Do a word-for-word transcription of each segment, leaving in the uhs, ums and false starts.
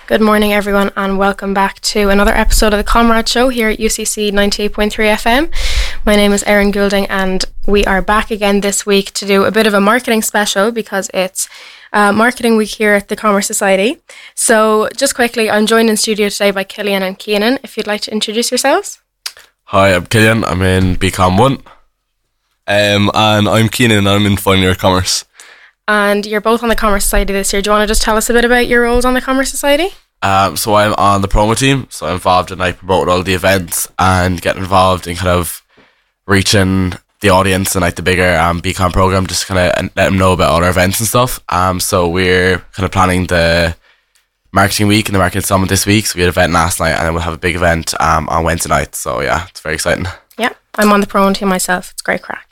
Good morning, everyone, and welcome back to another episode of the Comrade Show here at U C C ninety-eight point three F M. My name is Erin Goulding, and we are back again this week to do a bit of a marketing special because it's uh, Marketing Week here at the Commerce Society. So, just quickly, I'm joined in studio today by Killian and Keenan. If you'd like to introduce yourselves. Hi, I'm Killian. I'm in B Com one. Um, and I'm Keenan, and I'm in final year commerce. And you're both on the Commerce Society this year. Do you want to just tell us a bit about your roles on the Commerce Society? Um, so I'm on the promo team, so I'm involved in like promoting all the events and getting involved in kind of reaching the audience and like the bigger um, B Com program, just kind of let them know about all our events and stuff. Um, so we're kind of planning the Marketing Week and the Marketing Summit this week. So we had an event last night, and then we'll have a big event um, on Wednesday night. So yeah, it's very exciting. Yeah, I'm on the promo team myself. It's great crack.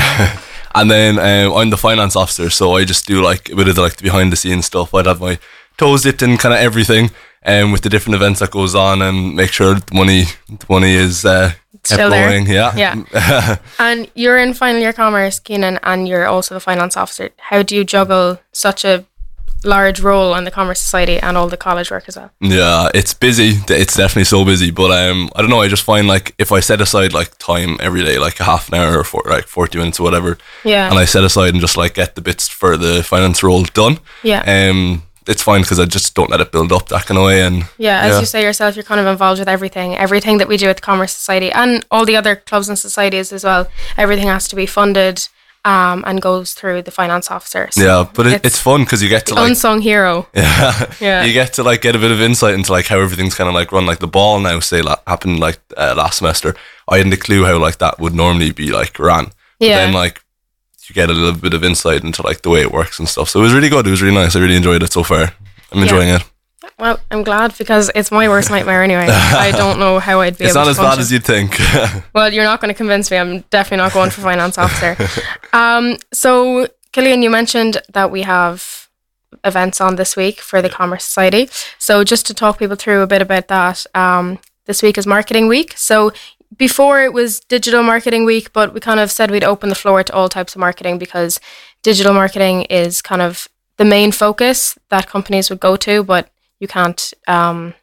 And then um, I'm the finance officer, so I just do like a bit of the, like the behind the scenes stuff. I'd have my toes dipped in kind of everything, um, with the different events that goes on, and make sure the money, the money is uh, kept Still going. there. Yeah, yeah. And you're in final year commerce, Keenan, and you're also the finance officer. How do you juggle such a large role on the Commerce Society and all the college work as well? Yeah, it's busy. It's definitely so busy. But um, I don't know. I just find like if I set aside like time every day, like a half an hour or for, like forty minutes or whatever, yeah, and I set aside and just like get the bits for the finance role done. Yeah. Um, it's fine because I just don't let it build up that kind of way. And yeah, as yeah. you say yourself, you're kind of involved with everything. Everything that we do at the Commerce Society and all the other clubs and societies as well. Everything has to be funded. Um, and goes through the finance officer. So yeah, but it, it's, it's fun because you get to like unsung hero. Yeah, yeah. You get to like get a bit of insight into like how everything's kind of like run. Like the ball now, say la- happened like uh, last semester. I hadn't a clue how like that would normally be like ran. But yeah. then like you get a little bit of insight into like the way it works and stuff. So it was really good. It was really nice. I really enjoyed it so far. I'm enjoying yeah. it. Well, I'm glad because it's my worst nightmare anyway. I don't know how I'd be it's able to It's not as bad as you'd think. Well, you're not going to convince me. I'm definitely not going for finance officer. Um, so, Killian, you mentioned that we have events on this week for the Commerce Society. So just to talk people through a bit about that, um, this week is Marketing Week. So before it was Digital Marketing Week, but we kind of said we'd open the floor to all types of marketing because digital marketing is kind of the main focus that companies would go to, but you can't, um,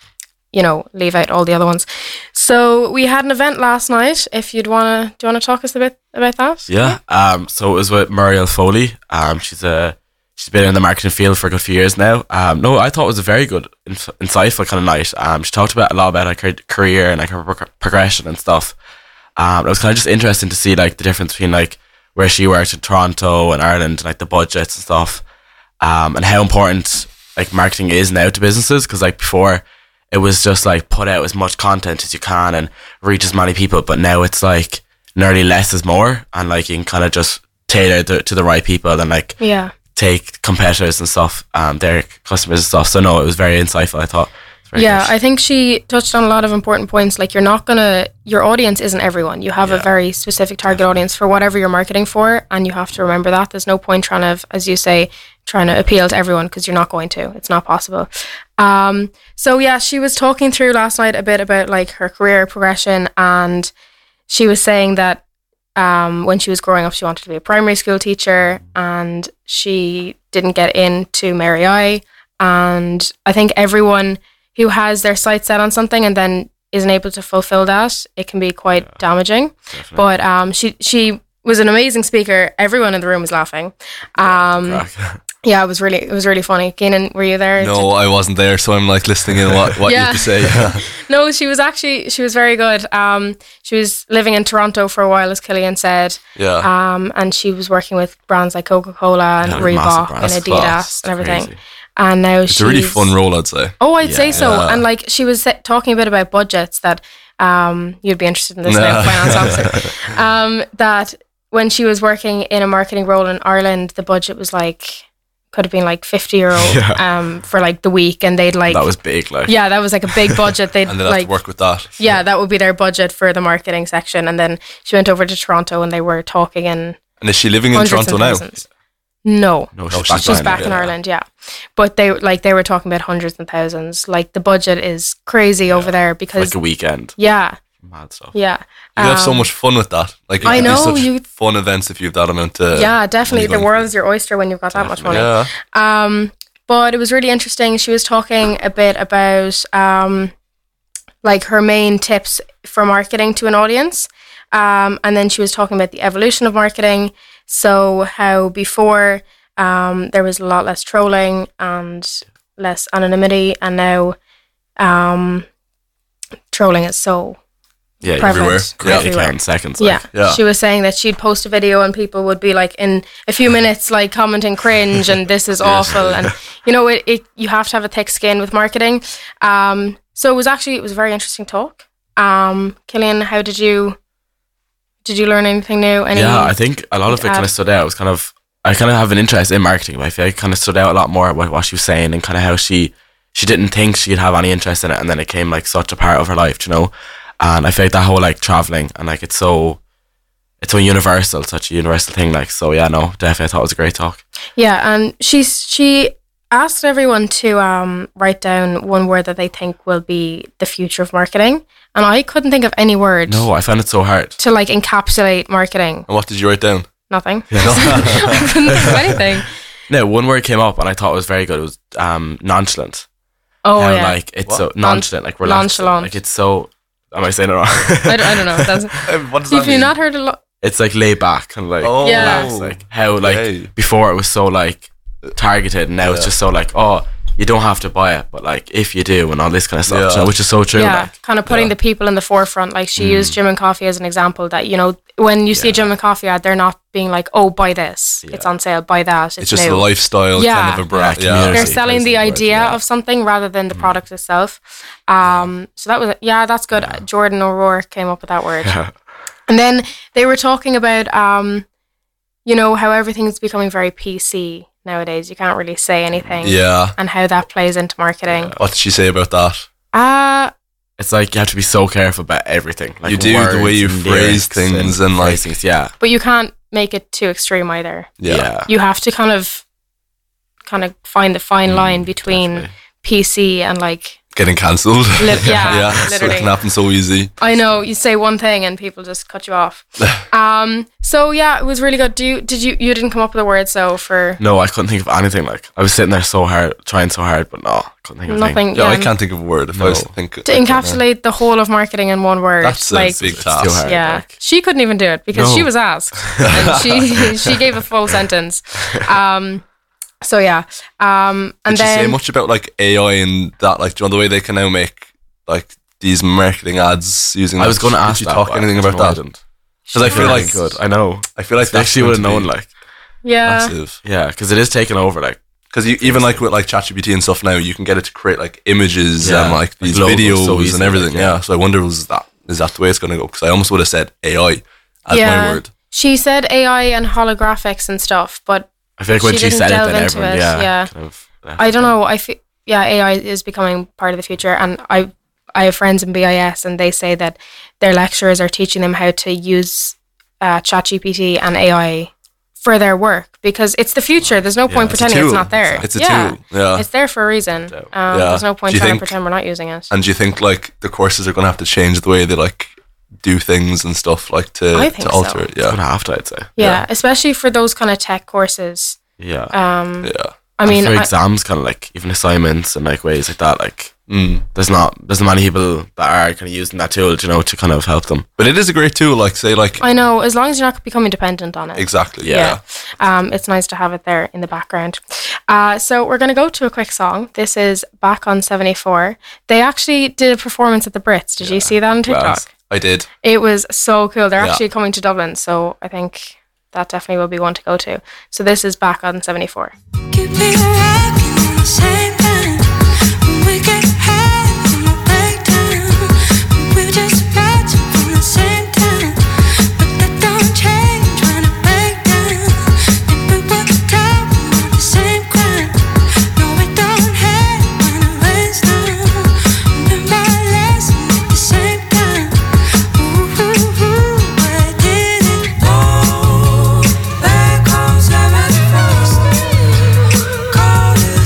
you know, leave out all the other ones. So we had an event last night. If you'd want to, do you want to talk us a bit about that? Yeah. Um. So it was with Muriel Foley. Um. She's a she's been in the marketing field for a good few years now. Um. No, I thought it was a very good, inf- insightful kind of night. Um. She talked about a lot about her career and like her pro- progression and stuff. Um. It was kind of just interesting to see like the difference between like where she worked in Toronto and Ireland, and like the budgets and stuff. Um. And how important like marketing is now to businesses, because like before it was just like put out as much content as you can and reach as many people, but now it's like nearly less is more, and like you can kind of just tailor the, to the right people and like yeah take competitors and stuff, um their customers and stuff. So no, it was very insightful, I thought. Yeah, good. I think she touched on a lot of important points. Like you're not gonna, your audience isn't everyone. You have yeah. a very specific target Definitely. audience for whatever you're marketing for, and you have to remember that. There's no point trying to, as you say, trying to appeal to everyone, because you're not going to. It's not possible. Um, so yeah, she was talking through last night a bit about like her career progression, and she was saying that um, when she was growing up, she wanted to be a primary school teacher, and she didn't get into Mary I. And I think everyone who has their sights set on something and then isn't able to fulfill that, it can be quite yeah, damaging. Definitely. But um, she she was an amazing speaker. Everyone in the room was laughing. Um, yeah, it was really it was really funny. Keenan, were you there? No, I wasn't there, so I'm like listening in what, what yeah. you have to say. Yeah. No, she was actually she was very good. Um, she was living in Toronto for a while, as Killian said. Yeah. Um, and she was working with brands like Coca-Cola and yeah, Reebok and Adidas class. and everything. Crazy. And now it's she's... a really fun role, I'd say. Oh, I'd yeah. say so. Yeah. And like she was talking a bit about budgets that um, you'd be interested in this now, finance officer. Um, that when she was working in a marketing role in Ireland, the budget was like, could have been like fifty euro yeah. um, for like the week. And they'd like... That was big, like. Yeah, that was like a big budget. They'd and they'd like have to work with that. Yeah, that would be their budget for the marketing section. And then she went over to Toronto and they were talking in... And is she living in Toronto now? No, no, she's, she's, back, she's back in Ireland. Yeah, but they like they were talking about hundreds and thousands. Like the budget is crazy yeah. over there because like a weekend. Yeah, mad stuff. Yeah, you um, have so much fun with that. Like I know such you fun events if you've that amount. To yeah, definitely. The world's your oyster when you've got definitely. that much money. Yeah. Um, but it was really interesting. She was talking a bit about um, like her main tips for marketing to an audience. Um, and then she was talking about the evolution of marketing. So how before um, there was a lot less trolling and less anonymity, and now um, trolling is so Yeah, prevalent everywhere. Yeah, everywhere. in seconds. Yeah. Like. Yeah. She was saying that she'd post a video and people would be like in a few minutes like commenting cringe and this is awful, and you know it, it you have to have a thick skin with marketing. Um, so it was actually it was a very interesting talk. Um, Killian, how did you did you learn anything new? Any, Yeah, I think a lot of it kind of stood out. It was kind of I kind of have an interest in marketing, but I feel like it kind of stood out a lot more about what she was saying and kind of how she she didn't think she'd have any interest in it, and then it came like such a part of her life, you know. And I feel like that whole like traveling and like it's so it's so universal, such a universal thing. Like so, yeah, no, definitely, I thought it was a great talk. Yeah, and she's she asked everyone to um write down one word that they think will be the future of marketing, and I couldn't think of any word. No, I found it so hard to like encapsulate marketing. And what did you write down? Nothing. I couldn't think of anything. No, one word came up and I thought it was very good. It was um nonchalant. Oh How, yeah, like it's What? so nonchalant, like relaxed. Nonchalant. Like it's so. Am I saying it wrong? I, don't, I don't know. That's, What does have you not heard a lot? It's like laid back, kind of like Oh. Yeah. relaxed, like how like Okay. before it was so like targeted, and now Yeah. it's just so like, oh, you don't have to buy it, but like if you do, and all this kind of stuff, Yeah. you know, which is so true. Yeah, Like, kind of putting yeah. the people in the forefront. Like she used Jim and Coffee as an example. That you know, when you see a Yeah. Jim and Coffee ad, they're not being like, "Oh, buy this. Yeah. It's on sale. Buy that. It's, It's just new." a lifestyle Yeah. kind of a brand. Yeah, Yeah, community. They're selling the Basically, right, idea yeah. of something rather than the product itself. Um, so that was yeah, that's good. Jordan O'Rourke came up with that word. And then they were talking about, um, you know, how everything's becoming very P C nowadays. You can't really say anything. yeah. And how that plays into marketing. What did she say about that? Uh, it's like you have to be so careful about everything. Like You do, the way words you and phrase lyrics things and, like- phrasings, yeah, but you can't make it too extreme either. Yeah. yeah. You have to kind of, kind of find the fine line between definitely. P C and like, Getting cancelled. Li- yeah, yeah. So it literally. can happen so easy. I know you say one thing and people just cut you off. um. So yeah, it was really good. Do you did you you didn't come up with a word so for No, I couldn't think of anything. Like I was sitting there so hard, trying so hard, but no, I couldn't think of anything. nothing? Yeah, I yeah. can't think of a word. If I No. was to think To encapsulate the whole of marketing in one word. That's a like big It's task. too hard. yeah, like. she couldn't even do it because No. she was asked and she she gave a full sentence. Um. So yeah. Um. And Did you then say much about like A I and that? Like, do you know the way they can now make like these marketing ads using? I was that? going to Did ask you that, talk but anything I about don't know, I that? didn't. Because I feel Really like good. I know. I feel like They that's actually would have known, like, yeah. massive. yeah, because it is taking over, like, Because even like with like ChatGPT and stuff now, you can get it to create like images Yeah, and like like these logos videos so and easily, everything. like, yeah. yeah. So I wonder, was that is that the way it's going to go? Because I almost would have said A I as Yeah. my word. She said A I and holographics and stuff, but I feel like when She she, didn't said it, delve then into everyone, it, yeah, yeah. kind of. I don't know. I feel yeah, A I is becoming part of the future, and I I have friends in B I S, and they say that their lecturers are teaching them how to use uh, ChatGPT and A I for their work because it's the future. There's no point It's a pretending it's tool. not there. It's a yeah. tool. Yeah. It's there for a reason. So, Um, yeah. There's no point Do you trying think- to pretend we're not using it. And do you think like the courses are going to have to change the way they like do things and stuff like to, I think to alter so. it? Yeah. Gonna have to, I'd say. yeah, yeah. especially for those kind of tech courses. Yeah. Um, Yeah. I mean, for I- exams, kind of like even assignments and like ways like that, like Mm. there's not there's not many people that are kind of using that tool, you know, to kind of help them. But it is a great tool. Like say like I know, as long as you're not becoming dependent on it. exactly. Yeah. Yeah. Um, it's nice to have it there in the background. Uh, so we're going to go to a quick song. This is Back on seventy-four. They actually did a performance at the Brits. Did you see that on TikTok? Class. I did. It was so cool. They're Yeah. actually coming to Dublin, so I think that definitely will be one to go to. So this is Back on seventy-four. Keep me rocking on the same time. When we get high in the breakdown, we're just matching from the same time. But that don't change when I break down. If we were talking about the same crime, no, it don't hurt when it rains down. Learn my lesson at the same time. Ooh, ooh, ooh, I did it. Oh, back on seventy-four. Call it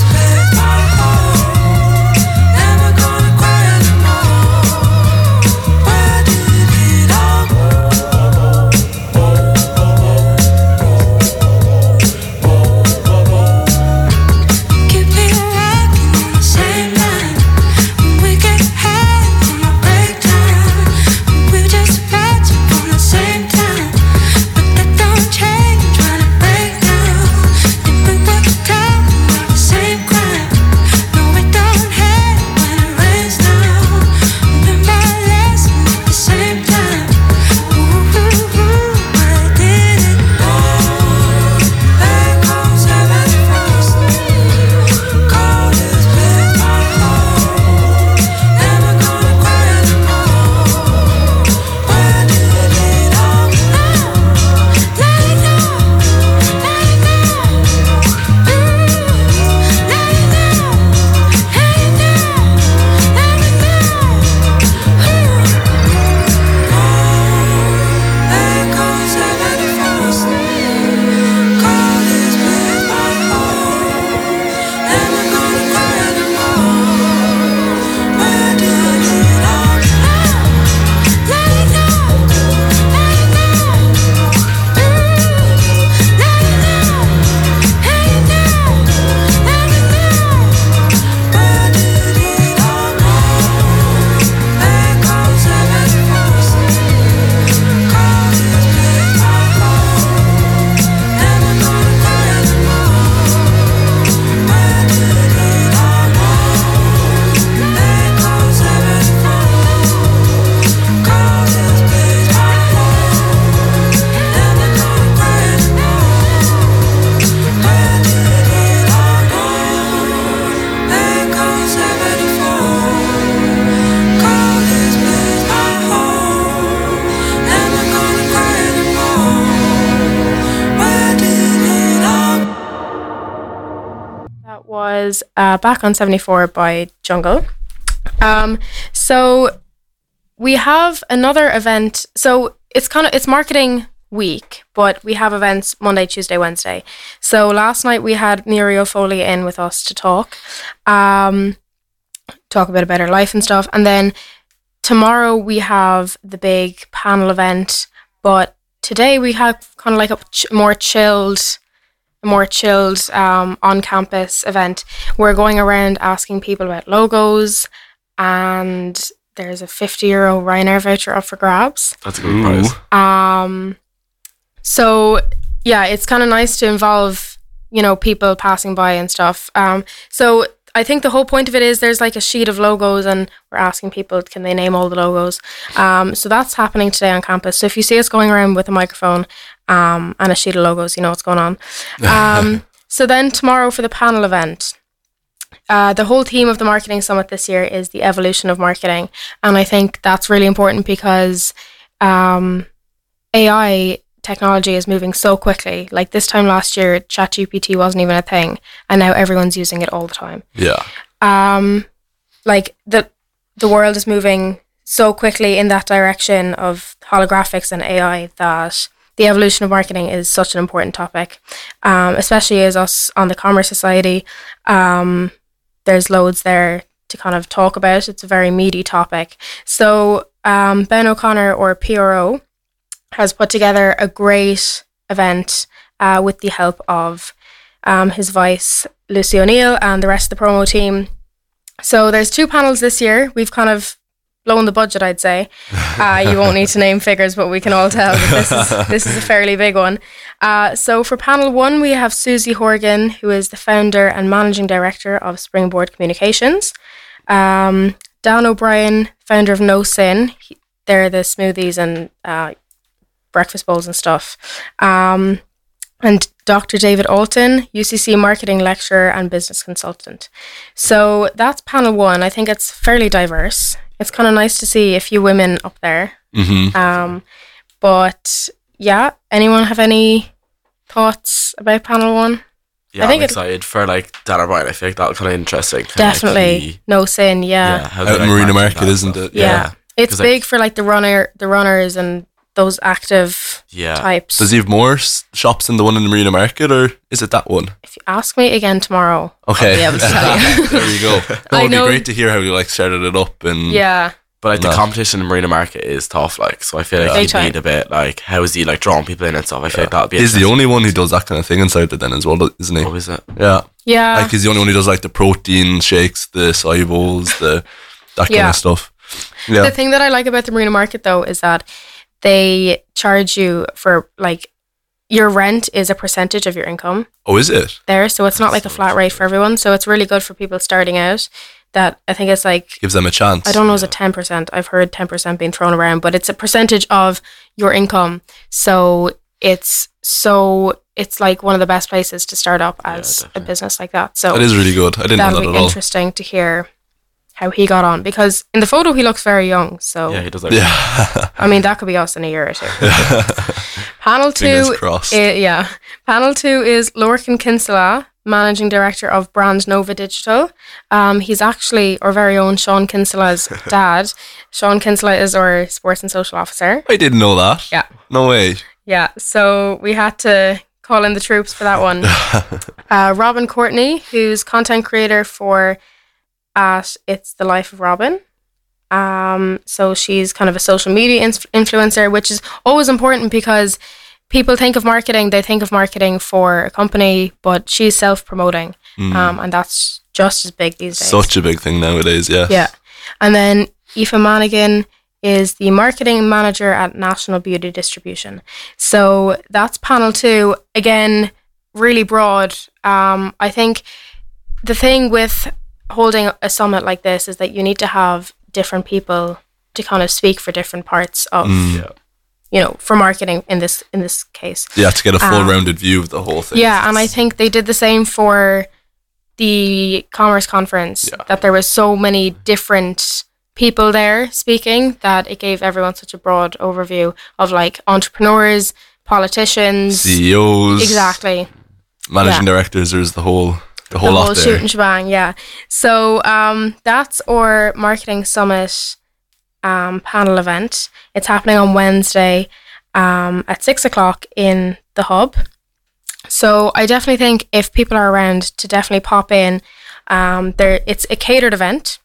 uh, Back on seventy-four by Jungle. Um, so we have another event. So it's kind of, it's marketing week, but we have events Monday, Tuesday, Wednesday. So last night we had Muriel Foley in with us to talk, um, talk a bit about her life and stuff. And then tomorrow we have the big panel event, but today we have kind of like a ch- more chilled, more chilled um, on-campus event. We're going around asking people about logos, and there's a fifty euro Ryanair voucher up for grabs. That's a good prize. Um, so yeah, it's kind of nice to involve, you know, people passing by and stuff. Um, so I think the whole point of it is there's like a sheet of logos, and we're asking people, can they name all the logos? Um, so that's happening today on campus. So if you see us going around with a microphone um, and a sheet of logos, you know what's going on. Um, so then tomorrow for the panel event, uh, the whole theme of the Marketing Summit this year is the evolution of marketing. And I think that's really important because um, A I technology is moving so quickly. Like this time last year, ChatGPT wasn't even a thing, and now everyone's using it all the time. Yeah. Um, like the the world is moving so quickly in that direction of holographics and A I that the evolution of marketing is such an important topic, um, especially as us on the Commerce Society. Um, there's loads there to kind of talk about. It's a very meaty topic. So um, Ben O'Connor, or P R O, has put together a great event uh, with the help of um, his vice, Lucy O'Neill, and the rest of the promo team. So there's two panels this year. We've kind of blown the budget, I'd say. Uh, you won't need to name figures, but we can all tell that this is, this is a fairly big one. Uh, so for panel one, we have Susie Horgan, who is the founder and managing director of Springboard Communications. Um, Dan O'Brien, founder of No Sin. He, they're the smoothies and uh, breakfast bowls and stuff. Um, and Doctor David Alton, U C C marketing lecturer and business consultant. So that's panel one. I think it's fairly diverse. It's kind of nice to see a few women up there. Mm-hmm. Um, but yeah, anyone have any thoughts about panel one? Yeah, I think I'm it- excited for like Dan O'Brien. I feel like that's kind of interesting. Kinda Definitely. Like he, No Sin, yeah. yeah, how Out they, in like, Marina market Market, that isn't stuff. it? Yeah. Yeah. It's 'Cause, like- big for like the runner, the runners and those active Yeah. types. Does he have more s- shops than the one in the Marina Market, or is it that one? If you ask me again tomorrow, Okay. I'll be able to tell you. There you go. No, I it'd be know- great to hear how you like started it up and Yeah. But like No. the competition in Marina Market is tough, like, so I feel like Yeah. he'd Big time. need a bit like how is he like drawing people in and stuff. I feel like that'd be he's the interesting. only one who does that kind of thing inside it then as well, isn't he? What is it? Yeah. Yeah. Like he's the only one who does like the protein shakes, the acai bowls, the that kind Yeah. of stuff. Yeah. The thing that I like about the Marina Market though is that they charge you for like your rent is a percentage of your income Oh, is it? there. So it's not like a flat rate for everyone. So it's really good for people starting out. That I think it's like, Gives them a chance. I don't know, is it ten percent? I've heard ten percent being thrown around, but it's a percentage of your income. So it's so, it's like one of the best places to start up as a definitely. business like that. So That is really good. I didn't know that'll that be at all. interesting to hear how he got on, because in the photo he looks very young. So Yeah, he does like Yeah. I mean, that could be us in a year or two. Panel Fingers two, crossed. i- yeah. Panel two is Lorcan Kinsella, managing director of Brand Nova Digital. Um, he's actually our very own Sean Kinsella's dad. Sean Kinsella is our sports and social officer. I didn't know that. Yeah. No way. Yeah, so we had to call in the troops for that one. uh, Robin Courtney, who's content creator for at It's the Life of Robin. Um, so she's kind of a social media inf- influencer, which is always important because people think of marketing, they think of marketing for a company, but she's self-promoting. Um, and that's just as big these days. Such a big thing nowadays, yeah. Yeah. And then Aoife Manigan is the marketing manager at National Beauty Distribution. So that's panel two. Again, really broad. Um, I think the thing with holding a summit like this is that you need to have different people to kind of speak for different parts of, yeah. you know, for marketing in this in this case. Yeah, to get a full Um, rounded view of the whole thing. Yeah, and I think they did the same for the Commerce Conference, Yeah. that there was so many different people there speaking that it gave everyone such a broad overview of like entrepreneurs, politicians. C E Os, Exactly. managing Yeah. directors, there's the whole The whole the lot whole there. shoot and shebang, yeah. So um, that's our marketing summit um, panel event. It's happening on Wednesday um, at six o'clock in the hub. So I definitely think if people are around to definitely pop in. Um, there, it's a catered event.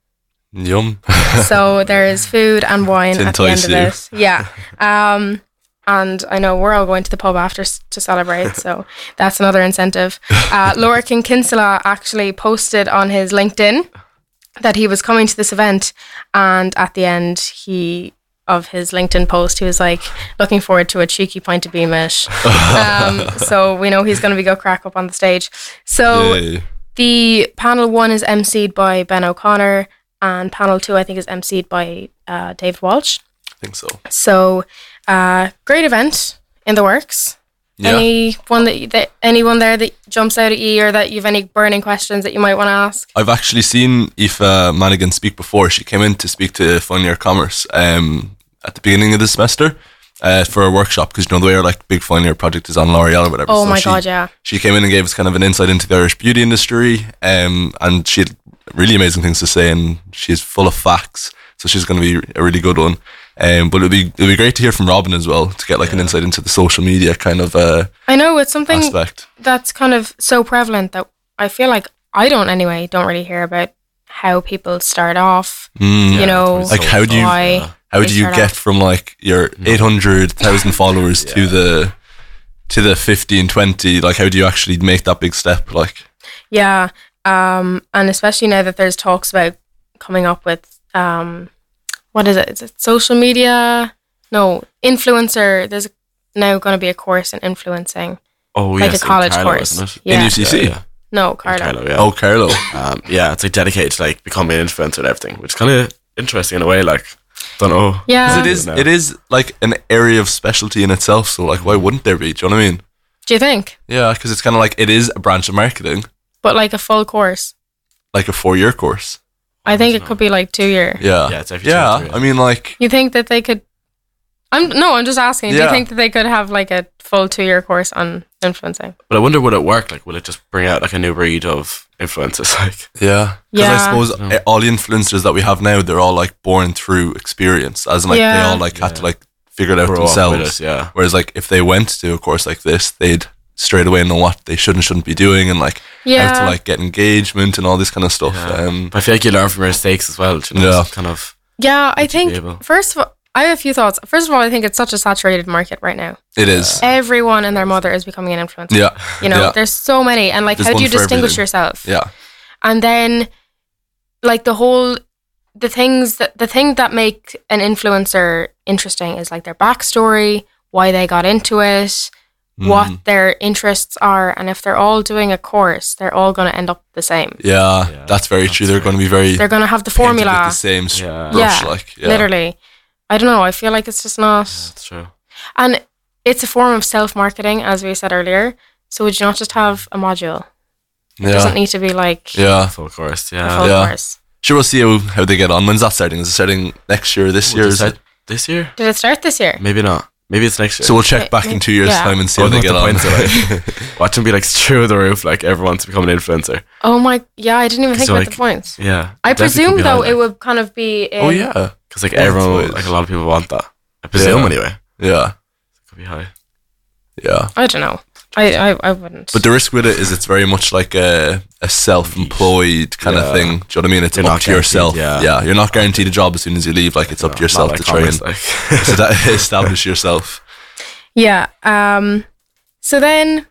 Yum. So there is food and wine To at the end entice of you. it. Yeah. Um, and I know we're all going to the pub after s- to celebrate, so that's another incentive. Uh, Lorcan Kinsella actually posted on his LinkedIn that he was coming to this event, and at the end he of his LinkedIn post, he was like, looking forward to a cheeky pint of Beamish. um, so we know he's going to be go crack up on the stage. So Yay. the panel one is emceed by Ben O'Connor, and panel two I think is emceed by uh, David Walsh. I think so. So, uh, great event in the works. Yeah. Anyone that, that anyone there that jumps out at you, or that you've any burning questions that you might want to ask? I've actually seen Aoife Manigan speak before. She came in to speak to Final Year Commerce um, at the beginning of the semester uh, for a workshop, because you know the way our like big Final Year project is on L'Oreal or whatever. Oh So my she, god, yeah. She came in and gave us kind of an insight into the Irish beauty industry, um, and she had really amazing things to say, and she's full of facts. So she's going to be a really good one. Um, but it'll be it'll be great to hear from Robin as well, to get like an insight into the social media kind of uh, I know it's something aspect. that's kind of so prevalent that I feel like I don't anyway don't really hear about how people start off. Mm. You know, it's Like how do you why how they do you start get off. from like your eight hundred thousand followers to the to the fifteen, twenty? Like how do you actually make that big step? Like Yeah, um, and especially now that there's talks about coming up with um, what is it? Is it social media? No, influencer. There's now going to be a course in influencing, Oh, like yes, a college in Carlo, course. isn't it? Yeah. in U C C? Yeah, yeah. No, In Carlo. Carlo, yeah. Oh, Carlo. Um, yeah, it's like dedicated to like becoming an influencer and everything, which is kind of interesting in a way. Like, don't know. Yeah. 'Cause it is No. it is like an area of specialty in itself. So like why wouldn't there be? Do you know what I mean? Do you think? Yeah, because it's kind of like it is a branch of marketing, But like a full course, like a four year course. I think it could be like two year. Yeah, Yeah, it's every yeah. chapter, yeah. I mean, like You think that they could? I'm no, I'm just asking. Do you Yeah. think that they could have like a full two year course on influencing? But I wonder, would it work? Like, will it just bring out like a new breed of influencers? Like, yeah, because I Yeah. suppose eh, all the influencers that we have now, they're all like born through experience, as in like they Yeah. all like had Yeah. to like figure it out grow up with themselves. it, yeah. Whereas like if they went to a course like this, they'd straight away know what they should and shouldn't be doing, and like Yeah. how to like get engagement and all this kind of stuff. Yeah. Um, But I feel like you learn from your mistakes as well. You know, Yeah. it's kind of. Yeah, I Would you think be able- first of all, I have a few thoughts. First of all, I think it's such a saturated market right now. it is. Everyone and their mother is becoming an influencer. Yeah, You know, yeah. there's so many, and like, There's how do one you for distinguish everything. yourself? yeah, And then, like the whole, the things that the thing that make an influencer interesting is like their backstory, why they got into it, Mm. what their interests are, and if they're all doing a course, they're all going to end up the same. yeah. Yeah, That's very true. that's They're going to be very They're going to have the painted with formula. the same s- Yeah. brush. Yeah, like yeah. Literally, I don't know. I feel like it's just not, That's true. and it's a form of self marketing, as we said earlier. So would you not just have a module? It doesn't Yeah, need to be like yeah. Full course, a yeah. full Yeah. course. Sure, we'll see how, how they get on. When's that starting? Is it starting next year, this Would year? you Is say it? this year? Did it start this year? Maybe not. Maybe it's next year. So we'll check Wait, back in wait, two years' yeah. time and see Oh, how they what get the on. points are like. Watch them be like through the roof, like everyone wants to become an influencer. Oh my, yeah, I didn't even think So, about like, the points. Yeah. I Definitely could presume be though high, it like, would kind of be. In, Oh yeah, Because like Yeah, everyone, that's like what a lot of people want that. I presume Yeah. anyway. yeah, Could be high. yeah. I don't know. I, I, I wouldn't. But the risk with it is it's very much like a, a self-employed kind of Yeah. thing. Do you know what I mean? It's You're up not to yourself. guaranteed, yeah. you're not guaranteed a job as soon as you leave. Like it's up to No, yourself not to like try and commerce, like. so that establish yourself. yeah. Um. So then,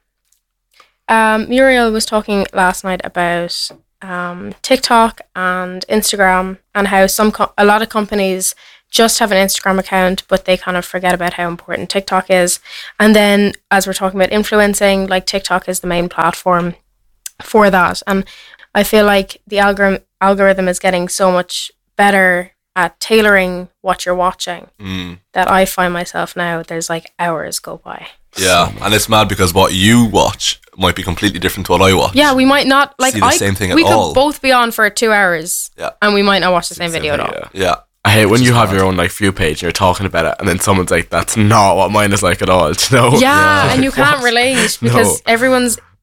um, Muriel was talking last night about um TikTok and Instagram, and how some co- a lot of companies just have an Instagram account, but they kind of forget about how important TikTok is. And then, as we're talking about influencing, like TikTok is the main platform for that. And I feel like the algorithm algorithm is getting so much better at tailoring what you're watching Mm. that I find myself now, there's like hours go by. Yeah, and it's mad because what you watch might be completely different to what I watch. Yeah, we might not like See the I, same thing at we all. could both be on for two hours Yeah. and we might not watch the same video at all. Yeah. yeah, I hate when It's you just have mad. your own like view page and you're talking about it, and then someone's like, "That's not what mine is like at all." Do you know? Yeah, Like, and you can't what? relate because No. everyone's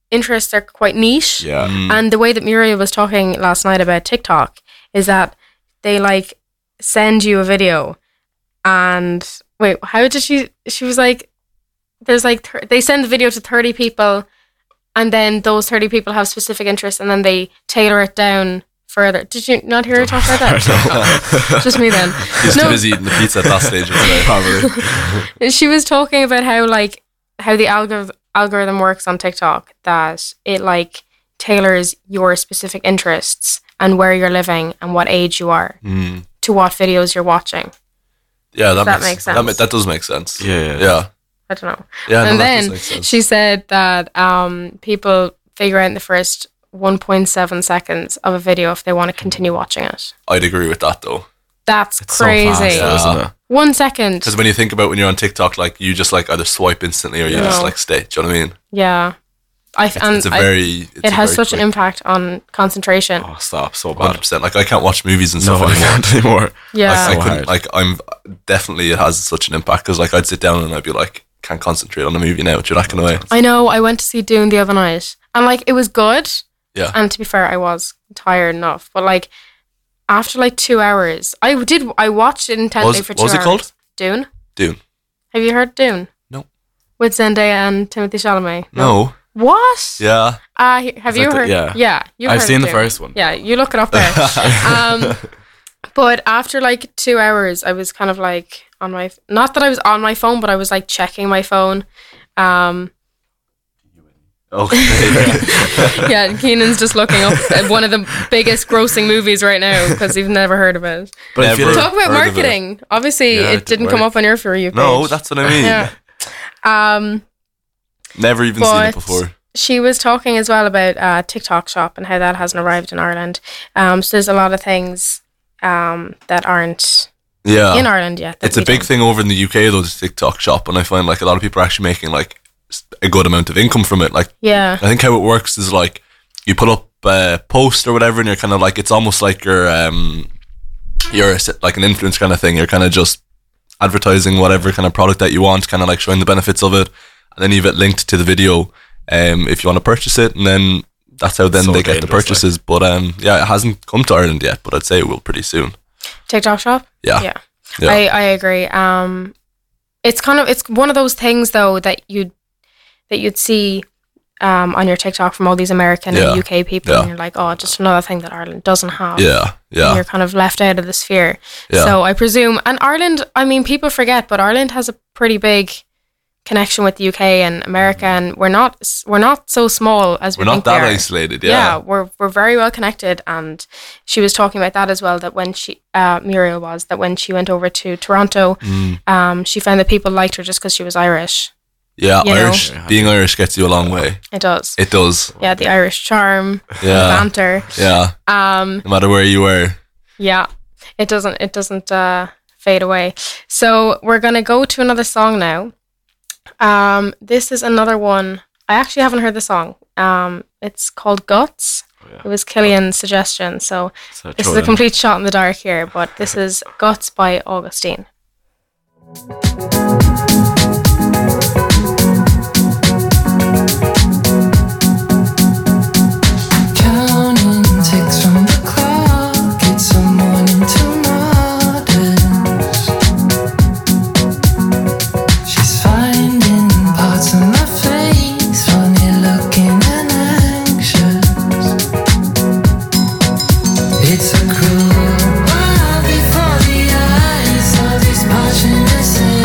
interests are quite niche. Yeah. And the way that Muriel was talking last night about TikTok is that they like send you a video and wait, how did she, she was like, there's like, thir- they send the video to thirty people and then those thirty people have specific interests and then they tailor it down further. Did you not hear her talk about that? Oh, just me then. He's No. too busy eating the pizza at that stage of the day. Probably. She was talking about how like how the algorithm algorithm works on TikTok, that it like tailors your specific interests and where you're living and what age you are Mm. to what videos you're watching. Yeah, that, That makes, makes That, sense. ma- that does make sense. Yeah, yeah. Yeah. I don't know. Yeah, no, and that then does make sense. she said that um, people figure out in the first one point seven seconds of a video if they want to continue watching it. I'd agree with that though. That's It's so crazy. fast, though, isn't it? One second. Because when you think about when you're on TikTok, like you just like either swipe instantly or you No. just like stay. Do you know what I mean? Yeah. I, It's, and it's a I- very. It's it a has very such an quick- impact on concentration. Oh, stop. So one hundred bad. percent. Like I can't watch movies and No, stuff I anymore. can't anymore. Yeah. Like, I So couldn't, hard. like I'm definitely it has such an impact because like I'd sit down and I'd be like can't concentrate on the movie now. Do you know that kind of way? I know. I went to see Dune the other night, and like it was good. Yeah. And to be fair, I was tired enough, but like after like two hours, I did. I watched it intently What was- for two what was it hours. called? Dune. Dune. Have you heard Dune? No. With Zendaya and Timothy Chalamet. No. What? Yeah. Uh, he- have Is you that the- heard? yeah. Yeah. You've I've heard seen of the Dune. first one. Yeah, you look it up there. um, but after like two hours, I was kind of like on my, not that I was on my phone, but I was like checking my phone. Um, Okay. yeah, Keenan's just looking up at one of the biggest grossing movies right now because he's never heard of it. But I feel Never. like, Talk about heard of it. marketing. Obviously, Yeah, it it didn't didn't come work. up on your For You page. No, that's what I mean. Yeah. Um, Never even seen it But- before. she was talking as well about uh, TikTok Shop and how that hasn't arrived in Ireland. Um, so there's a lot of things um, that aren't Yeah. in Ireland yet. that It's a we big don't. thing over in the U K though, the TikTok shop, and I find like a lot of people are actually making like s- a good amount of income from it. Like Yeah. I think how it works is like you put up a post or whatever, and you're kind of like it's almost like you're um you're a s- like an influence kind of thing. You're kind of just advertising whatever kind of product that you want, kind of like showing the benefits of it, and then you have it linked to the video um if you want to purchase it, and then that's how then So they get the dangerous, like. purchases. But um yeah, it hasn't come to Ireland yet, but I'd say it will pretty soon. TikTok Shop? Yeah. Yeah. Yeah. I, I agree. Um, it's kind of, it's one of those things though that you'd, that you'd see um, on your TikTok from all these American Yeah. and U K people, Yeah. and you're like, oh, just another thing that Ireland doesn't have. Yeah, And yeah, you're kind of left out of the sphere. Yeah. So I presume, and Ireland, I mean, people forget, but Ireland has a pretty big connection with the U K and America, and we're not s- we're not so small as we we're not think we that are. isolated. Yeah. Yeah, we're we're very well connected, and she was talking about that as well. That when she uh, Muriel was that when she went over to Toronto, Mm. um, she found that people liked her just because she was Irish. yeah. You know. Irish, being Irish gets you a long way. It does. It does. Yeah, the Irish charm, the Yeah, banter. yeah. Um, No matter where you were. yeah, it doesn't it doesn't uh, fade away. So we're gonna go to another song now. Um, this is another one. I actually haven't heard the song. Um, it's called Guts. yeah. It was Killian's suggestion, so So this throw is a it in. complete shot in the dark here. But this is Guts by Augustine. Counting ticks from the clock, it's a morning to modest. She's finding parts of my face, funny looking and anxious. It's a cruel world before the eyes of these passionate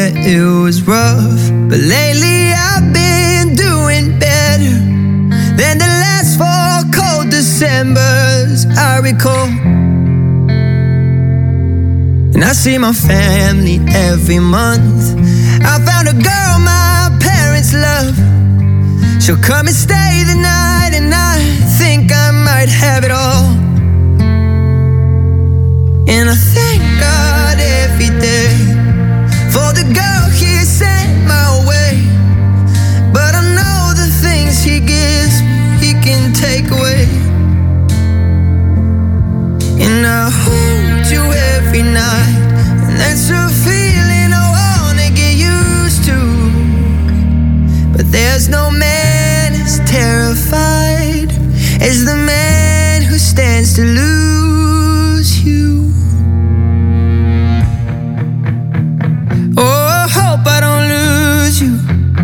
yeah, it was rough, but lately I've been doing better than the last four cold Decembers I recall. And I see my family every month. I found a girl my parents love. She'll come and stay the night, and I think I might have it all. And I thank God every day for the girl He sent my way. But I know the things He gives He can take away. And I hold you every night, and that's a feeling I wanna get used to. But there's no man as terrified as the man who stands to lose you. Oh, I hope I don't lose you.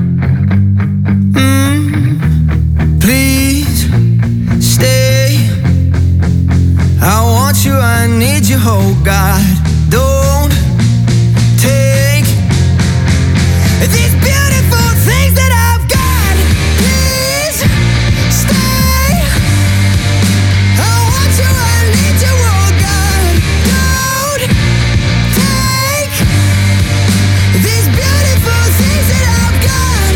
Mm, please stay. I want you, I need you, oh God. Don't take these beautiful things that I've got. Please stay. I want you, I need you, oh God. Don't take these beautiful things that I've got.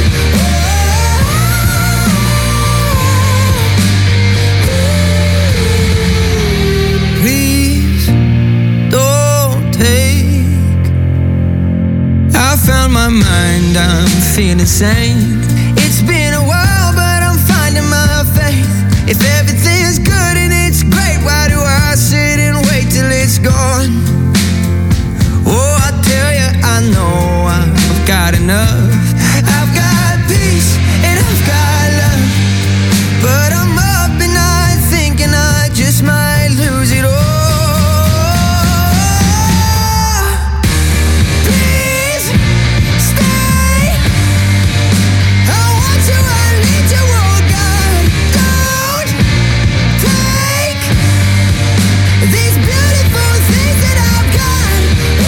Oh, please don't take. I found my mind, I'm feeling sane. It's been a while, but I'm finding my faith. If everything's good and it's great, why do I sit and wait till it's gone? Oh, I tell you, I know I've got enough. I've got peace and I've got love, but I'm up at night thinking I just might lose it all. Please stay. I want you, I need you, oh God. Don't take these beautiful things that I've got.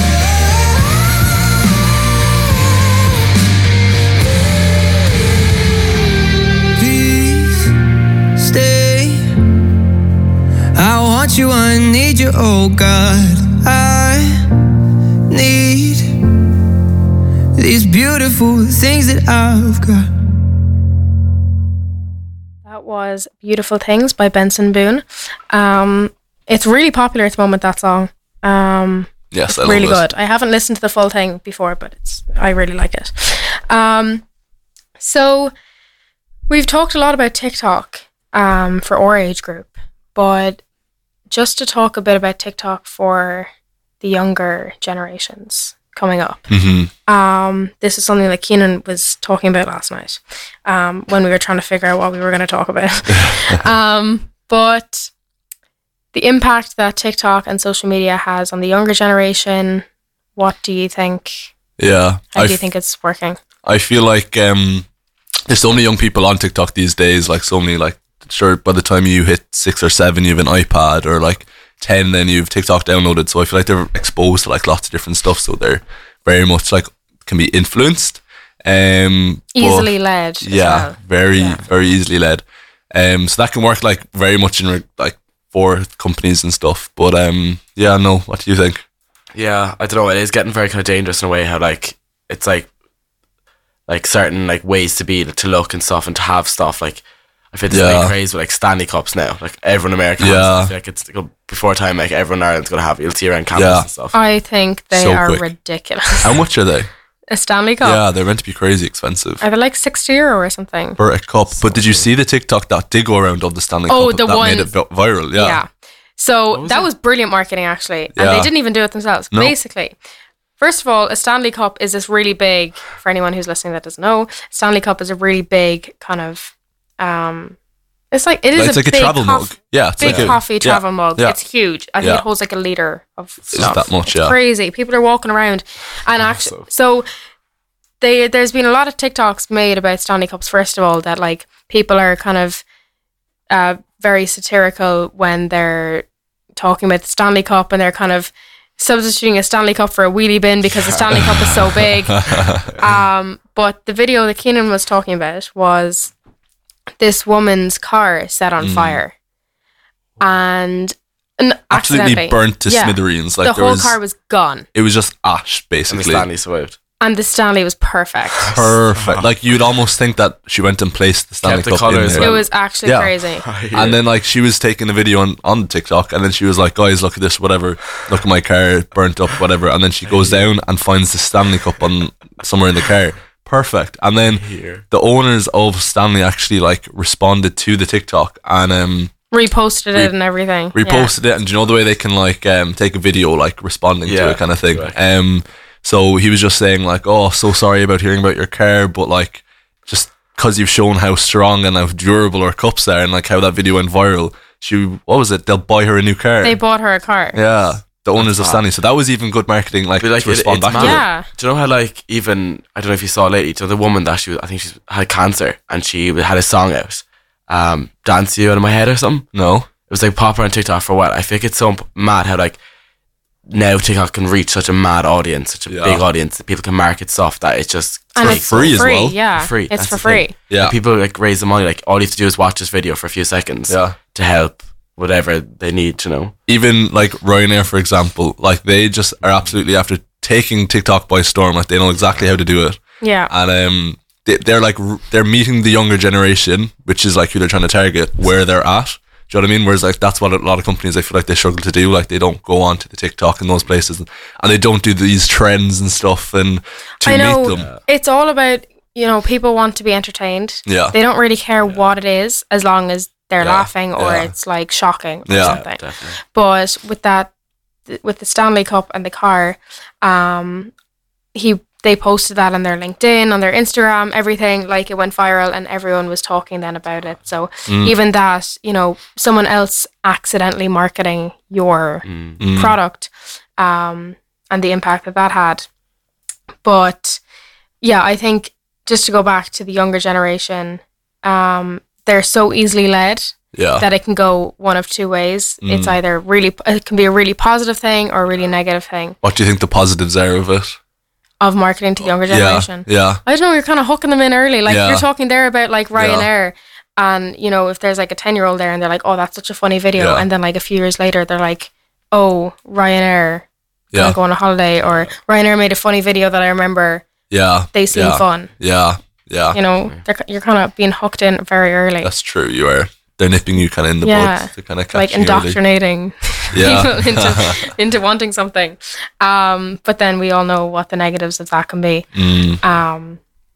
Please stay. I want you, I need you, oh God. I need these beautiful things that I've got. That was Beautiful Things by Benson Boone. Um, it's really popular at the moment, that song. Um, Yes, I love really it. good. I haven't listened to the full thing before, but it's I really like it. Um, so we've talked a lot about TikTok um, for our age group, but just to talk a bit about TikTok for the younger generations coming up. Mm-hmm. Um, this is something that Keenan was talking about last night um, when we were trying to figure out what we were going to talk about. um, but the impact that TikTok and social media has on the younger generation, what do you think? Yeah. How I do you f- think it's working? I feel like um, there's so many young people on TikTok these days, like so many, like, sure, by the time you hit six or seven, you have an iPad, or like ten, then you've TikTok downloaded. So I feel like they're exposed to like lots of different stuff. So they're very much like, can be influenced. Um, but- Easily led. as yeah, well. very, Yeah. very easily led. Um, so that can work like very much in re- like for companies and stuff. But um, yeah, no, what do you think? Yeah, I don't know. It is getting very kind of dangerous in a way. How like it's like like certain like ways to be to look and stuff and to have stuff. Like I feel there's Yeah. like craze with like Stanley Cups now. Like everyone in America has. Yeah. I feel like it's before time. Like everyone in Ireland's gonna have. You'll see around campus Yeah. and stuff. I think they So are quick. ridiculous. How much are they? A Stanley Cup? Yeah, they're meant to be crazy expensive Are they like sixty euro or something? for a cup. But did you see the TikTok that did go around of the Stanley Oh, Cup? the that one- made it vi- viral. Yeah. Yeah. So was that it? was brilliant marketing, actually. And Yeah. they didn't even do it themselves. No. Basically, first of all, a Stanley Cup is this really big, for anyone who's listening that doesn't know, Stanley Cup is a really big kind of, um, it's like, it is It's a like a big travel coff- mug. Yeah, it's big like a- coffee yeah, travel mug. yeah. It's huge. I think Yeah. it holds like a liter of stuff. that much, It's yeah. crazy. People are walking around. And actually, so they, there's been a lot of TikToks made about Stanley Cups, first of all, that like people are kind of uh, very satirical when they're talking about the Stanley Cup, and they're kind of substituting a Stanley Cup for a wheelie bin because the Stanley Cup is so big. Um, but the video that Keenan was talking about was this woman's car set on Mm. fire. And, and Absolutely accidentally burnt to yeah, smithereens. Like the there whole was, car was gone. it was just ash, And the basically. Stanley survived. And the Stanley was perfect. Perfect. Like you'd almost think that she went and placed the Stanley Kept the Cup in colours there. It well. was actually Yeah. crazy. And then like she was taking a video on, on TikTok, and then she was like, guys, look at this, whatever, look at my car, burnt up, whatever. And then she goes down and finds the Stanley Cup on somewhere in the car. Perfect. And then Here. the owners of Stanley actually like responded to the TikTok and um Reposted it and everything. reposted it, and do you know the way they can like um take a video like responding to Yeah, it kind of thing. correct. Um so he was just saying like, oh, so sorry about hearing about your car, but like just because you've shown how strong and how durable our cups are, and like how that video went viral, she what was it they'll buy her a new car. Yeah. They bought her a car. Yeah, the owners of mad. Stanley. So that was even good marketing, like, But, like, to it- respond it's back mad. to it. Yeah. Do you know how like even I don't know if you saw lately? So the woman that she was, I think she had cancer and she had a song out, um, "Dance You Out of My Head" or something. No, It was like popular on TikTok for a while. I think it's so imp- mad how like now TikTok can reach such a mad audience, such a Yeah. big audience that people can market stuff that it's just And free. it's free as free, well. yeah. For free. It's That's for the thing. free. yeah, And people like raise the money. Like all you have to do is watch this video for a few seconds yeah. to help whatever they need to know. Even like Ryanair, for example, like they just are absolutely after taking TikTok by storm. Like they know exactly how to do it, Yeah. and um, they, they're like r- they're meeting the younger generation, which is like who they're trying to target, where they're at. Do you know what I mean? Whereas like that's what a lot of companies I feel like they struggle to do. Like they don't go on to the TikTok and those places, and, and they don't do these trends and stuff and to I know meet them. it's all about, you know, people want to be entertained. Yeah. They don't really care what it is as long as they're Yeah, laughing or yeah. it's like shocking or Yeah, something. Definitely. But with that, with the Stanley Cup and the car, um, he they posted that on their LinkedIn, on their Instagram, everything. Like it went viral, and everyone was talking then about it. So Mm. even that, you know, someone else accidentally marketing your Mm. product, um, and the impact that that had. But yeah, I think just to go back to the younger generation, um, they're so easily led Yeah, that it can go one of two ways. Mm. It's either really, it can be a really positive thing or a really negative thing what do you think the positives are of it? of marketing to the younger Yeah, generation. yeah, I don't know, you're kind of hooking them in early. Like Yeah. you're talking there about like Ryanair, and you know, if there's like a ten year old there and they're like, oh, that's such a funny video. Yeah. And then like a few years later, they're like, oh, Ryanair, yeah, gonna go on a holiday, or Ryanair made a funny video that I remember. yeah. They seem yeah, fun. Yeah, yeah. You know, they're, you're kind of being hooked in very early. That's true. You are. They're nipping you kind of in the Yeah. bud. They're kind of Like catching you early. indoctrinating Yeah. people into, into wanting something. Um, but then we all know what the negatives of that can be. Mm, Um,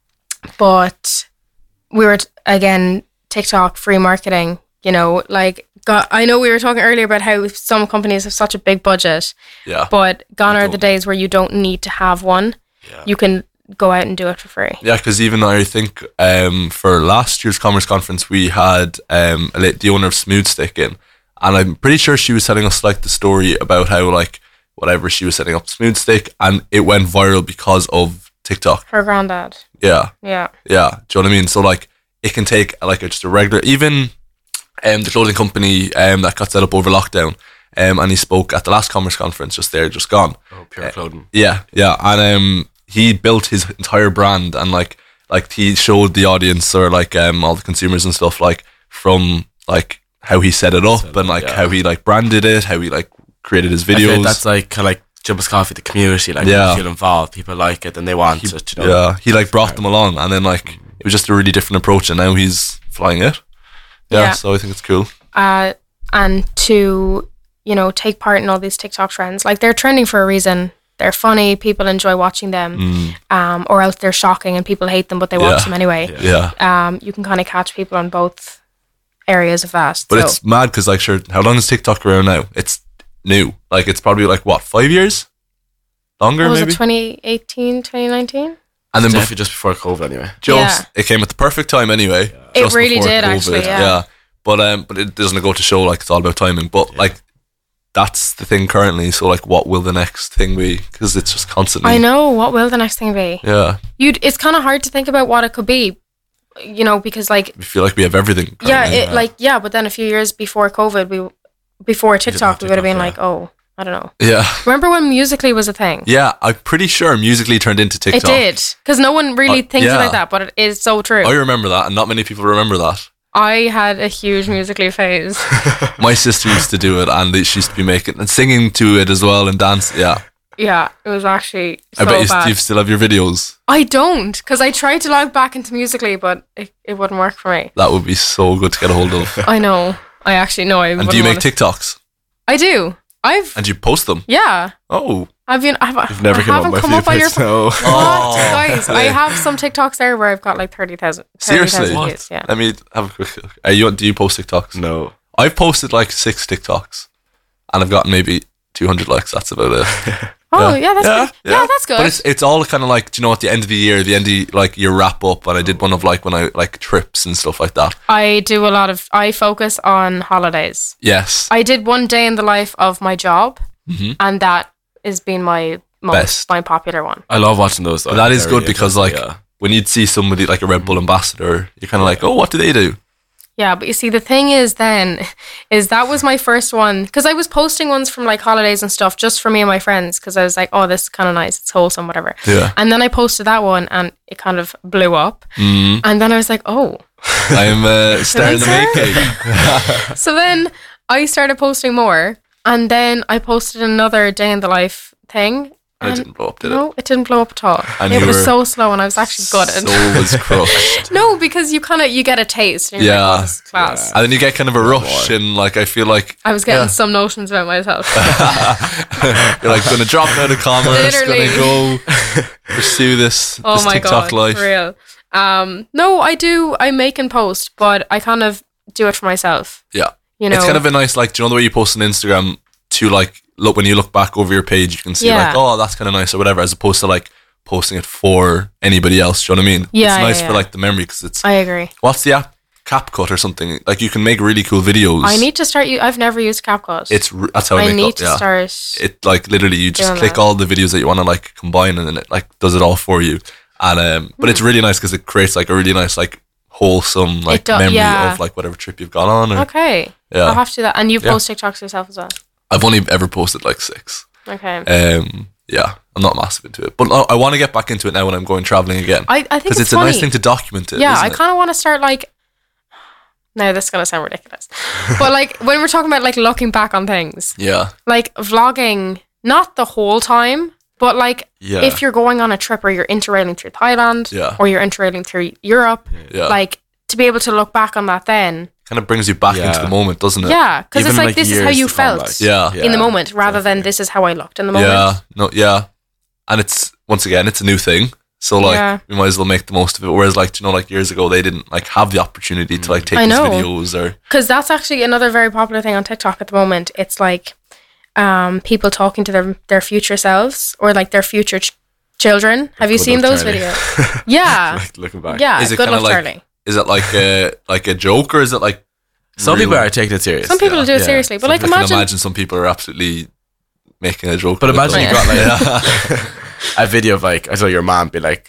but we were, t- again, TikTok, free marketing, you know, like, got, I know we were talking earlier about how some companies have such a big budget, yeah. but gone are the don't. days where you don't need to have one. Yeah. You can go out and do it for free. Yeah, because even I think um, for last year's Commerce Conference, we had um, a la- the owner of Smooth Stick in, and I'm pretty sure she was telling us like the story about how like whatever she was setting up Smooth Stick, and it went viral because of TikTok. Her granddad. Yeah, Yeah. yeah. Do you know what I mean? So like it can take like a, just a regular, even um, the clothing company um, that got set up over lockdown, um, and he spoke at the last Commerce Conference just there, just gone. Oh, pure clothing. Yeah, yeah, and um, he built his entire brand, and like, like he showed the audience or like um all the consumers and stuff like from like how he set it up and like yeah. how he like branded it, how he like created his I feel videos. like that's like kind of like Jumpers Coffee, the community. Like Yeah. people feel involved, people like it, and they want it. You know? Yeah, he like brought them along, and then like it was just a really different approach, and now he's flying it. Yeah, Yeah. so I think it's cool. Uh, and to, you know, take part in all these TikTok trends. Like they're trending for a reason. They're funny. People enjoy watching them. Um, or else they're shocking and people hate them, but they watch Mm. Yeah. them anyway. Yeah, Um, you can kind of catch people on both areas of that. but so, it's mad because like, sure, how long is TikTok around now? It's new. Like it's probably like what five years, longer what was maybe. it, twenty eighteen, twenty nineteen? And then bef- Definitely just before COVID, anyway. just Yeah. it came at the perfect time anyway. It just really before did, actually, yeah. But um, but it doesn't go to show like it's all about timing. But like that's the thing currently. So like, what will the next thing be? Because it's just constantly. I know. What will the next thing be? Yeah, You'd. It's kind of hard to think about what it could be, you know, because like we feel like we have everything. yeah, currently. it like yeah, but then a few years before COVID, we before TikTok, we would have been TikTok, like, oh, I don't know. Yeah. Remember when Musical.ly was a thing? Yeah, I'm pretty sure Musical.ly turned into TikTok. It did. Because no one really Uh, thinks yeah. about that, but it is so true. I remember that, and not many people remember that. I had a huge Musical.ly phase. My sister used to do it, and they- she used to be making and singing to it as well and dance. Yeah, Yeah, it was actually so I bet you, bad. you still have your videos. I don't, because I tried to log back into Musical.ly, but it, it wouldn't work for me. That would be so good to get a hold of. I know. I actually know. I And do you make TikToks? I do. I've And you post them? yeah. Oh, I've been. I've, You've never I come haven't up with come my up on your. pics, no. What, Oh. guys? I have some TikToks there where I've got like thirty thousand. seriously? Views, yeah. Let me have a quick look. Are you, do you post TikToks? No. I've posted like six TikToks, and I've gotten maybe two hundred likes. That's about it. Oh yeah, that's Yeah, good. Yeah, that's good. But it's it's all kind of like, do you know, at the end of the year, the end of like your wrap up, and I did one of like when I like trips and stuff like that. I do a lot of. I focus on holidays. Yes. I did one day in the life of my job, Mhm. and that has been my most Best. my popular one. I love watching those. Though. But that is They're good really because like interesting, when you'd see somebody like a Red Bull ambassador, you're kind of like, oh, what do they do? Yeah, but you see, the thing is, then, is that was my first one because I was posting ones from like holidays and stuff just for me and my friends because I was like, oh, this is kind of nice, it's wholesome, whatever. Yeah. And then I posted that one and it kind of blew up, Mm. and then I was like, oh. I'm uh, starting to Thanks, make sir. it. So then I started posting more, and then I posted another day in the life thing. And it and didn't blow up, did no, it didn't blow up at all. And it you was were so slow, and I was actually gutted. So was crushed. No, because you kind of you get a taste. And you're like, Yeah. oh, this is class. And then you get kind of a rush, and like I feel like I was getting Yeah. some notions about myself. you're like going to drop out of commerce, Literally. going to go pursue this, Oh this my TikTok god, life. for real. Um, no, I do. I make and post, but I kind of do it for myself. Yeah. You know, It's kind of a nice, like, do you know the way you post on Instagram to like look when you look back over your page, you can see Yeah. like, oh, that's kind of nice or whatever, as opposed to like posting it for anybody else. Do you know what I mean? Yeah, it's nice yeah, for yeah. like the memory because it's I agree. what's the app? CapCut or something. Like you can make really cool videos. I need to start. You. I've never used CapCut. It's r- that's how I, I make need up, to yeah. start. It like literally you just doing click that. all the videos that you want to like combine and then it like does it all for you. And um, but Hmm. it's really nice because it creates like a really nice like wholesome like do- memory yeah. of like whatever trip you've gone on. Or, Okay. Yeah. I'll have to do that. And you Yeah. post TikToks yourself as well. I've only ever posted like six. Okay. Um, yeah, I'm not massive into it, but I, I want to get back into it now when I'm going traveling again. I, I think Because it's, it's, a funny. nice thing to document it. Yeah, isn't I it? kind of want to start like. No, this is gonna sound ridiculous, but like when we're talking about like looking back on things, Yeah, like vlogging, not the whole time, but like Yeah. if you're going on a trip or you're interrailing through Thailand, Yeah. or you're interrailing through Europe, yeah. like to be able to look back on that then, kind of brings you back Yeah. into the moment, doesn't it? yeah, because Even, it's like, like, this is how years you to come, felt like- Yeah. in the Yeah, moment, rather than definitely. this is how I looked in the moment. Yeah, no, yeah, and it's once again, it's a new thing, so like Yeah. we might as well make the most of it. Whereas, like, you know, like years ago, they didn't like have the opportunity to like take I these know. videos or Because that's actually another very popular thing on TikTok at the moment. It's like um, people talking to their their future selves or like their future ch- children. Have you Good seen luck, those Charlie. videos? Yeah, like looking back. yeah. Is it Good kinda luck, like- Charlie. is it like a like a joke or is it like Some real? people are taking it serious. Some people yeah. do it Yeah. seriously, but Some like people- I can imagine, imagine some people are absolutely making a joke. But of it, imagine though. you got like a video of like I saw your mom be like,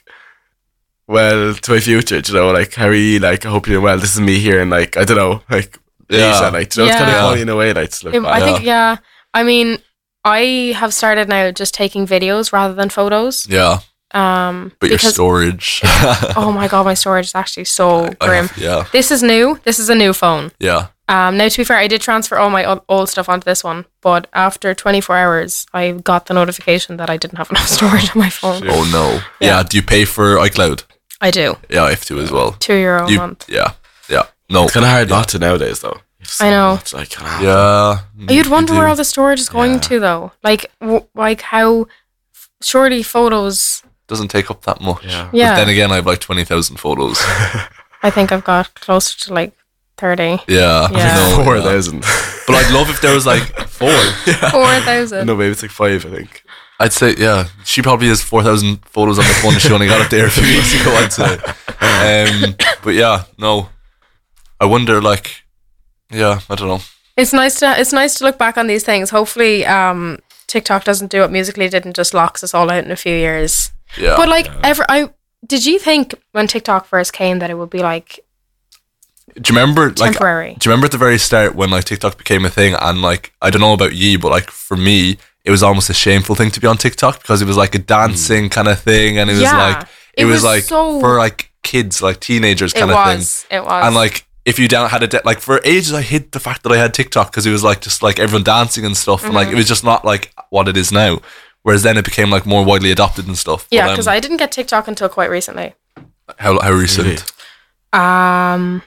"Well, to my future, do you know, like how are you? Like, I hope you're doing well. This is me here, and like I don't know, like Yeah. Asia, like do you know, it's kind of Yeah. funny in a way, like to look If- back. I think yeah. I mean, I have started now just taking videos rather than photos. yeah, Um, but your because storage. oh my god, my storage is actually so I grim. have- yeah, This is new. This is a new phone. yeah. Um, now, to be fair, I did transfer all my o- old stuff onto this one, but after twenty-four hours, I got the notification that I didn't have enough storage on my phone. Oh no. Yeah. Yeah. Do you pay for iCloud? I do. Yeah, I have to as well. Two euro a You, month. yeah, yeah. No, It's kind of hard yeah. not to nowadays, though. It's I know. It's like ah, Yeah. You'd wonder you where do. all the storage is going Yeah. to, though. Like, w- like how surely photos. doesn't take up that much. Yeah. Yeah. But then again, I have like twenty thousand photos. I think I've got closer to like thirty. Yeah. Yeah. No, four yeah. thousand. But I'd love if there was like four. Four thousand. No, maybe it's like five. I think. I'd say, yeah. She probably has four thousand photos on the phone and she only got it there a few weeks ago, I'd say. Um, but yeah, no. I wonder, like, yeah, I don't know. It's nice to it's nice to look back on these things. Hopefully, um, TikTok doesn't do what Musical.ly did and just locks us all out in a few years. Yeah. But like, ever, I did you think when TikTok first came that it would be like Do you remember, like, Temporary. do you remember at the very start when like TikTok became a thing, and like I don't know about you, but like for me, it was almost a shameful thing to be on TikTok because it was like a dancing kind of thing, and it was Yeah. like it, It was, was like so- for like kids, like teenagers It kind of was. thing. It was. And like if you down had a de- like for ages, I hid the fact that I had TikTok because it was like just like everyone dancing and stuff, and Mm-hmm. like it was just not like what it is now. Whereas then it became like more widely adopted and stuff. Yeah, But, um, because I didn't get TikTok until quite recently. how how recent? Really? Um,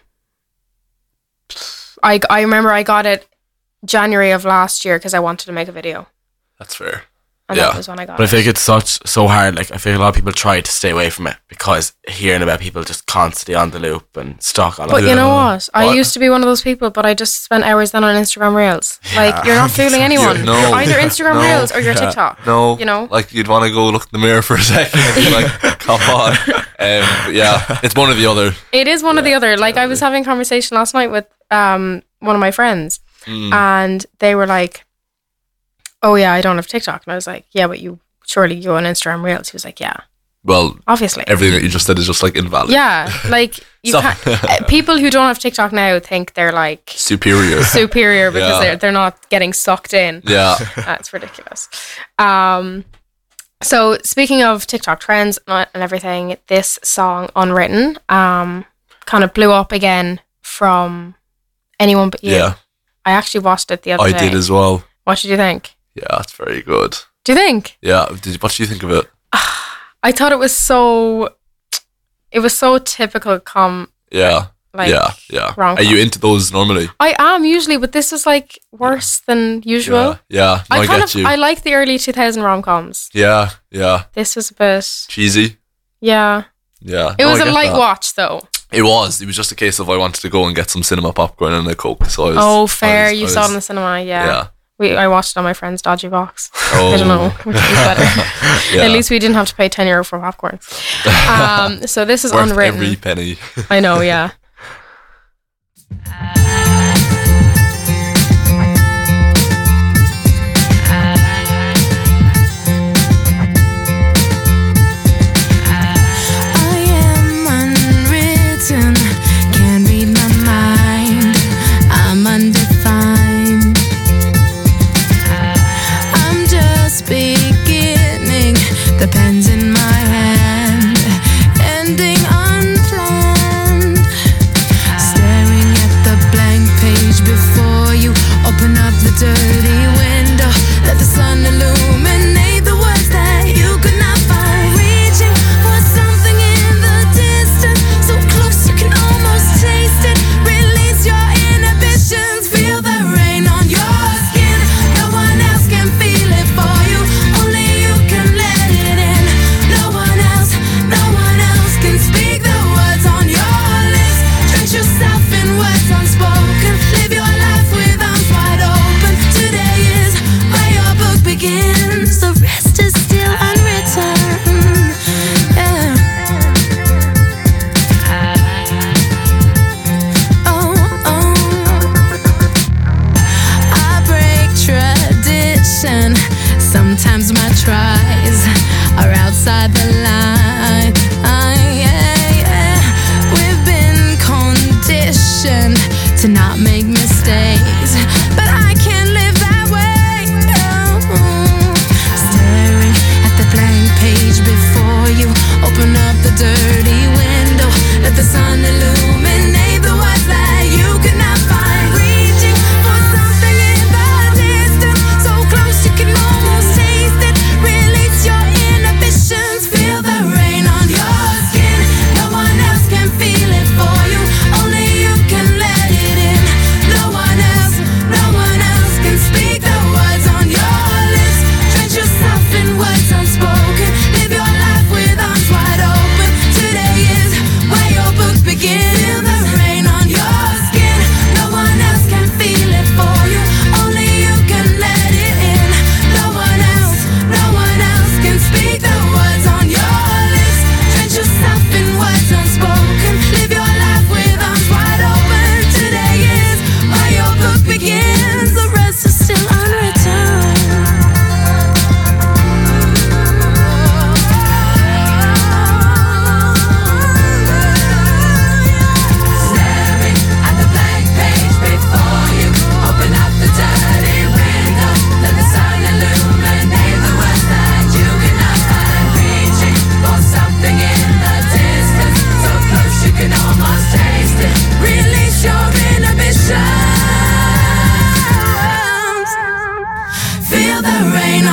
I I remember I got it January of last year because I wanted to make a video, That's fair. and Yeah. that was when I got But I it. think it's such so hard. Like I feel a lot of people try to stay away from it because hearing about people just constantly on the loop and stuck on But it. you know what? I What? used to be one of those people, but I just spent hours then on Instagram Reels. Like, you're not fooling anyone. Yeah, no. You're either Instagram No. Reels or you're Yeah. TikTok. No, You know? like you'd want to go look in the mirror for a second and be like, "Come on." Um, but yeah, it's one or the other. It is one or the other. Like, I was having a conversation last night with um one of my friends, Mm. and they were like, "Oh yeah, I don't have TikTok." And I was like, "Yeah, but you surely you go on Instagram Reels." He was like, "Yeah, Well, obviously." everything that you just said is just like invalid. Yeah, like you Stop. can't, uh, people who don't have TikTok now think they're like Superior. superior because Yeah. they're they're not getting sucked in. yeah. That's ridiculous. Um, so speaking of TikTok trends and everything, this song "Unwritten" um kind of blew up again from Anyone But You. Yeah. I actually watched it the other I day. did as well. What did you think? Yeah, it's very good. Do you think? Yeah. Did what do you think of it? I thought it was so. It was so typical. Com Yeah. like yeah. Yeah. rom-com. Are you into those normally? I am usually, but this was like worse than usual. Yeah. Yeah. No, I, I kind get of you. I like the early two thousand rom coms. yeah. Yeah. This was a bit. Cheesy. Yeah. Yeah. It No, was I a get light that. watch though. It was. It was just a case of I wanted to go and get some cinema popcorn and a Coke. So I was, Oh, I fair. was- you I saw it was- in the cinema. Yeah. Yeah. We, I watched it on my friend's dodgy box. Oh. I don't know which was better. Yeah. At least we didn't have to pay ten euro for popcorn. Um, so this is Worth Unwritten. every penny. I know, yeah. I am unwritten, can't read my mind. I'm undefined. I'm just beginning, the pen's in my hand, ending unplanned. Staring at the blank page before you, open up the dirty window, let the sun illuminate the words that you could not find. Reaching for something in the distance, so close you can almost taste it. Release your inhibitions, feel the rain on your skin. No one else can feel it for you, only you can let it in. No one else, no one else can speak the words on your lips. Drench yourself in words unspoken, live your life with arms wide open. Today is where your book begins, the rest is still unwritten. Yeah. Oh, oh. I break tradition. Sometimes my tries are outside the line. Ah, yeah, yeah. We've been conditioned to not make mistakes, but I can't live that way. No. Staring at the blank page before you, open up the dirty window, let the sun illuminate the words that you could not find. Reaching for something in the distance, so close you can almost taste it. Release your inhibitions, feel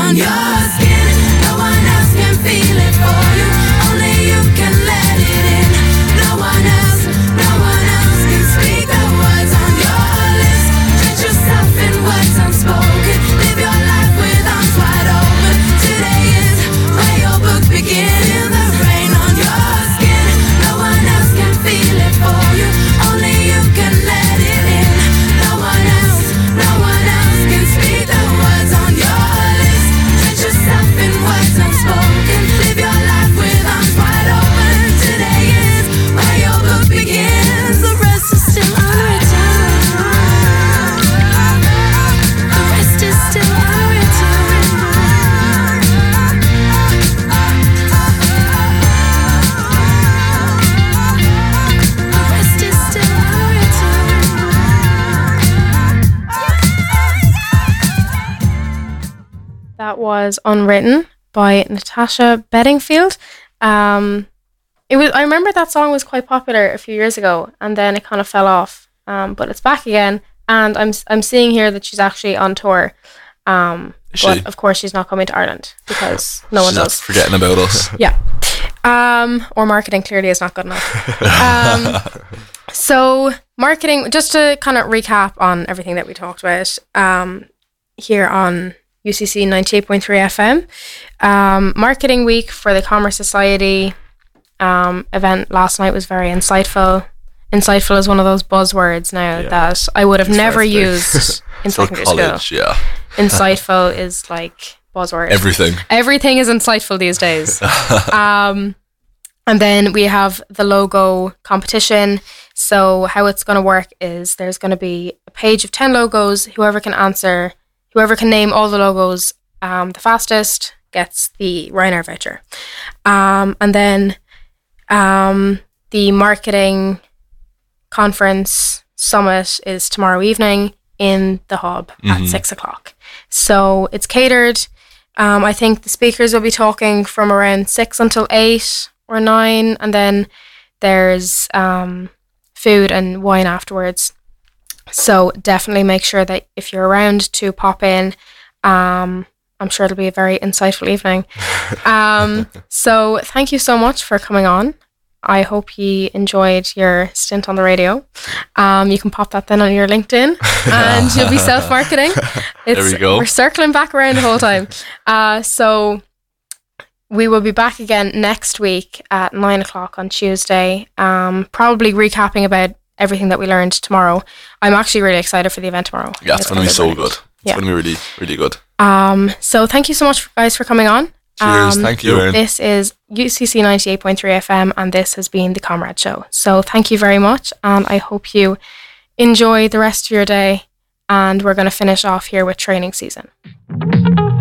on your skin. No one else can feel it for you. Only you can let it in. No one else, no one else can speak the words on your lips. Drench yourself in words unspoken. Live your life with arms wide open. Today is where your book begins. Feel the rain on your skin. No one else can feel it for you. Only you can let it in. No one else, no one else can speak the words on your lips. Drench yourself in words unspoken. Live your life with arms wide open. Today is where your book begins. The rest is still unwritten. The rest is still unwritten. The rest is still unwritten. That was Unwritten by Natasha Bedingfield. Um, it was. I remember that song was quite popular a few years ago, and then it kind of fell off. Um, but it's back again, and I'm I'm seeing here that she's actually on tour. Um, Is but she? of course she's not coming to Ireland because no one She's not does. forgetting about us. Yeah. Um, or marketing clearly is not good enough. Um, so marketing, just to kind of recap on everything that we talked about um, here on U C C ninety-eight point three F M. Um, marketing week for the Commerce Society um, event last night was very insightful. Insightful is one of those buzzwords now Yeah. that I would have It's never nice thing. used in Till secondary college, school. yeah. Insightful is like buzzword. Everything. Everything is insightful these days. um, and then we have the logo competition. So how it's going to work is there's going to be a page of ten logos. Whoever can answer, whoever can name all the logos um, the fastest gets the Ryanair voucher. Um, and then um, the marketing conference summit is tomorrow evening in the hub at six o'clock. So it's catered. Um, I think the speakers will be talking from around six until eight or nine, and then there's um, food and wine afterwards. So definitely make sure that if you're around to pop in. Um, I'm sure it'll be a very insightful evening. Um, so thank you so much for coming on. I hope you enjoyed your stint on the radio. Um, you can pop that then on your LinkedIn and you'll be self-marketing. It's, There we go. We're circling back around the whole time. Uh, so we will be back again next week at nine o'clock on Tuesday, um, probably recapping about everything that we learned tomorrow. I'm actually really excited for the event tomorrow. Yeah, it's going to be so good. It's Yeah. going to be really, really good. Um, so thank you so much, guys, for coming on. Cheers. Um, Thank you, Erin. This is U C C ninety-eight point three F M, and this has been The Comrade Show. So thank you very much, and I hope you enjoy the rest of your day, and we're going to finish off here with training season.